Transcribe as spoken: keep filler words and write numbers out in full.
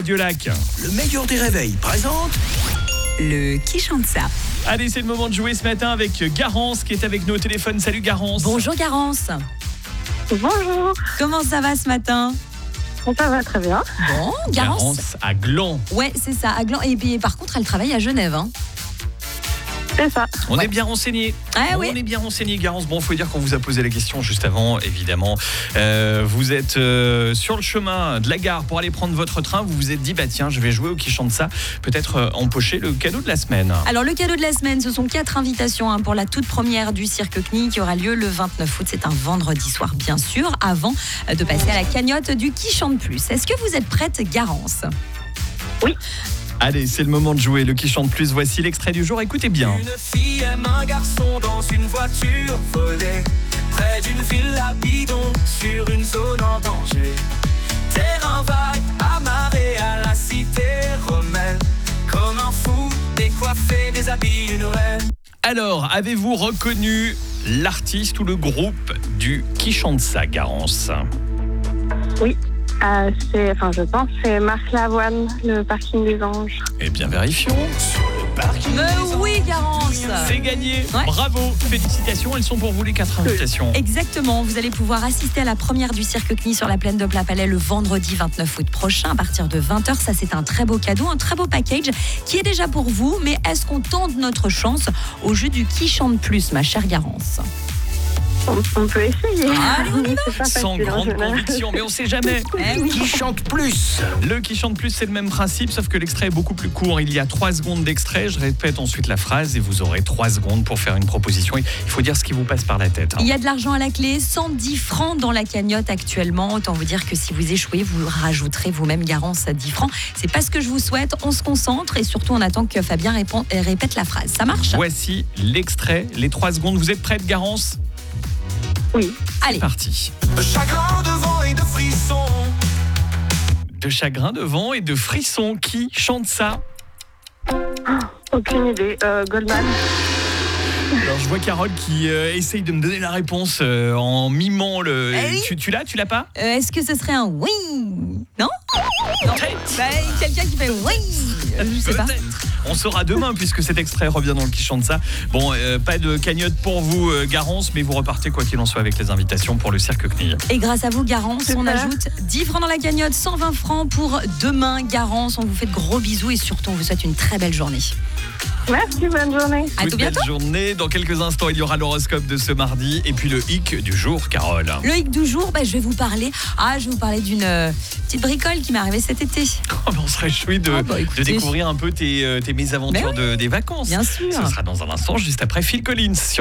Dieu-Lac. Le meilleur des réveils présente Le qui chante ça. Allez, c'est le moment de jouer ce matin avec Garance qui est avec nous au téléphone. Salut Garance. Bonjour Garance. Bonjour, Comment ça va ce matin? ça va très bien. Bon, Garance. Garance à Gland. Ouais, c'est ça, à Gland. Et puis par contre, elle travaille à Genève. Hein. C'est ça. On Ouais. est bien renseigné. Ah On oui. est bien renseigné, Garance. Bon, il faut dire qu'on vous a posé la question juste avant, évidemment. Euh, vous êtes euh, sur le chemin de la gare pour aller prendre votre train. Vous vous êtes dit, bah tiens, je vais jouer au qui chante ça. Peut-être euh, empocher le cadeau de la semaine. Alors le cadeau de la semaine, ce sont quatre invitations hein, pour la toute première du Cirque C N I qui aura lieu le vingt-neuf août. C'est un vendredi soir, bien sûr, avant de passer à la cagnotte du Qui chante plus. Est-ce que vous êtes prête, Garance? Oui. Allez, c'est le moment de jouer le qui chante plus. Voici l'extrait du jour. Écoutez bien. Une fille aime un garçon dans une voiture volée, près d'une villa bidon, sur une zone en danger. Terrain vague, amarré à la cité romaine, comme un fou, décoiffé, déshabillé une reine. Alors, avez-vous reconnu l'artiste ou le groupe du qui chante ça, Garance? Oui. Euh, c'est, enfin, je pense, c'est Marc Lavoine, le parking des anges. Eh bien, vérifions. Sur le parking Mais des oui, anges, Garance. C'est gagné. Ouais. Bravo. Félicitations. Elles sont pour vous les quatre invitations. Exactement, vous allez pouvoir assister à la première du Cirque C N I sur la plaine de Plainpalais le vendredi vingt-neuf août prochain à partir de vingt heures. Ça, c'est un très beau cadeau, un très beau package qui est déjà pour vous. Mais est-ce qu'on tente notre chance au jeu du Qui chante plus, ma chère Garance? On, on peut essayer. Allez, on y C'est pas Sans facile, en grande général. conviction, mais on sait jamais. Eh oui. Qui chante plus. Le qui chante plus, c'est le même principe, sauf que l'extrait est beaucoup plus court. Il y a trois secondes d'extrait. Je répète ensuite la phrase et vous aurez trois secondes pour faire une proposition. Il faut dire ce qui vous passe par la tête. hein. Il y a de l'argent à la clé, cent dix francs dans la cagnotte actuellement. Autant vous dire que si vous échouez, vous rajouterez vous-même, Garance, à dix francs. C'est pas ce que je vous souhaite. On se concentre et surtout on attend que Fabien répond- euh, répète la phrase. Ça marche? Voici l'extrait, les trois secondes. Vous êtes prête, Garance? Oui. Allez. Parti. de chagrin, de vent et de frissons. De chagrin, de vent et de frisson. Qui chante ça? Aucune idée. Euh, Goldman. Alors je vois Carole qui euh, essaye de me donner la réponse euh, en mimant le. Eh oui. Tu, tu l'as, tu l'as pas? Euh, Est-ce que ce serait un oui? Non? Non. Bah, quelqu'un qui fait oui? Euh, Je sais pas. Peut-être. On saura demain puisque cet extrait revient dans le qui chante ça. Bon, euh, pas de cagnotte pour vous, euh, Garance, mais vous repartez quoi qu'il en soit avec les invitations pour le Cirque C N I. Et grâce à vous, Garance, on Super. ajoute dix francs dans la cagnotte, cent vingt francs pour demain, Garance. On vous fait de gros bisous et surtout, on vous souhaite une très belle journée. Merci, bonne journée. À tout Toute bientôt. belle journée. Dans quelques instants, il y aura l'horoscope de ce mardi et puis le hic du jour, Carole. Le hic du jour, bah, je vais vous parler. Ah, je vais vous parler d'une euh, petite bricole qui m'est arrivée cet été. Oh, ben, on serait réjouit de, Ah, bah, écoutez. de découvrir un peu tes, euh, tes mésaventures Mais de, des vacances. Bien sûr. Ce sera dans un instant, juste après Phil Collins. Sur